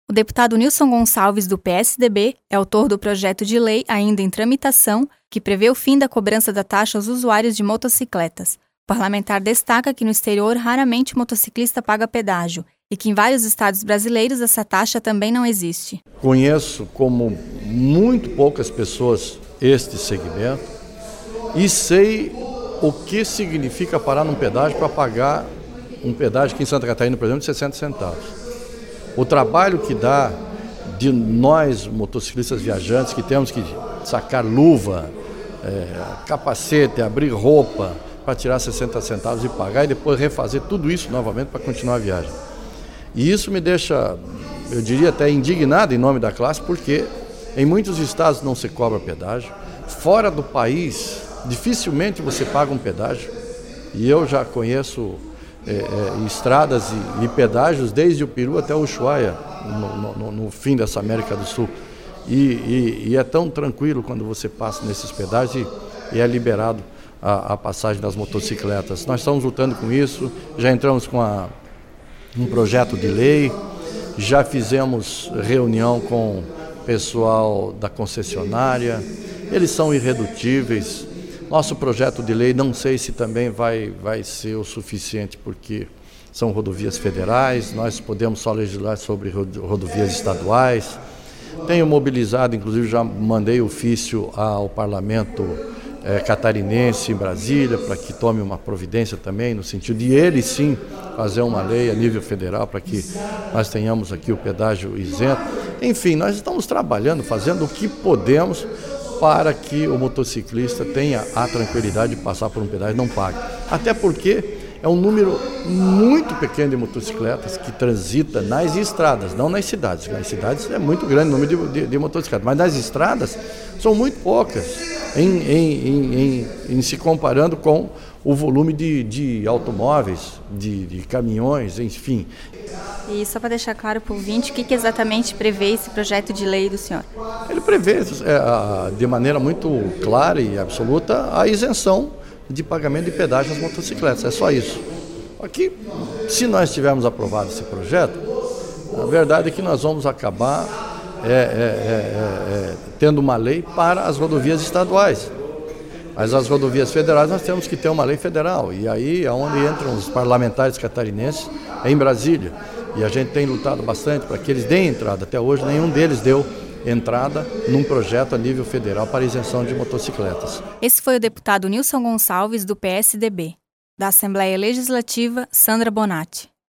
O deputado Nilson Gonçalves, do PSDB, é autor do projeto de lei ainda em tramitação que prevê o fim da cobrança da taxa aos usuários de motocicletas. O parlamentar destaca que no exterior raramente o motociclista paga pedágio e que em vários estados brasileiros essa taxa também não existe. Conheço como muito poucas pessoas este segmento e sei o que significa parar num pedágio para pagar um pedágio aqui em Santa Catarina, por exemplo, de 60 centavos. O trabalho que dá de nós, motociclistas viajantes, que temos que sacar luva, capacete, abrir roupa para tirar 60 centavos e pagar e depois refazer tudo isso novamente para continuar a viagem. E isso me deixa, eu diria até indignado em nome da classe, porque em muitos estados não se cobra pedágio. Fora do país, dificilmente você paga um pedágio. E eu já conheço estradas e pedágios desde o Peru até o Ushuaia, no fim dessa América do Sul. E é tão tranquilo quando você passa nesses pedágios e é liberado a passagem das motocicletas. Nós estamos lutando com isso, já entramos com um projeto de lei, já fizemos reunião com o pessoal da concessionária, eles são irredutíveis. Nosso projeto de lei não sei se também vai ser o suficiente, porque são rodovias federais, nós podemos só legislar sobre rodovias estaduais. Tenho mobilizado, inclusive já mandei ofício ao parlamento catarinense em Brasília, para que tome uma providência também, no sentido de ele sim fazer uma lei a nível federal, para que nós tenhamos aqui o pedágio isento. Enfim, nós estamos trabalhando, fazendo o que podemos para que o motociclista tenha a tranquilidade de passar por um pedágio e não pague. Até porque é um número muito pequeno de motocicletas que transita nas estradas, não nas cidades. Nas cidades é muito grande o número de motocicletas, mas nas estradas são muito poucas em se comparando com o volume de automóveis, de caminhões, enfim. E só para deixar claro para o ouvinte, o que exatamente prevê esse projeto de lei do senhor? Ele prevê de maneira muito clara e absoluta a isenção de pagamento de pedágio às motocicletas, é só isso. Aqui, se nós tivermos aprovado esse projeto, a verdade é que nós vamos acabar tendo uma lei para as rodovias estaduais. Mas as rodovias federais nós temos que ter uma lei federal, e aí é onde entram os parlamentares catarinenses, em Brasília. E a gente tem lutado bastante para que eles deem entrada. Até hoje nenhum deles deu entrada num projeto a nível federal para isenção de motocicletas. Esse foi o deputado Nilson Gonçalves, do PSDB. Da Assembleia Legislativa, Sandra Bonatti.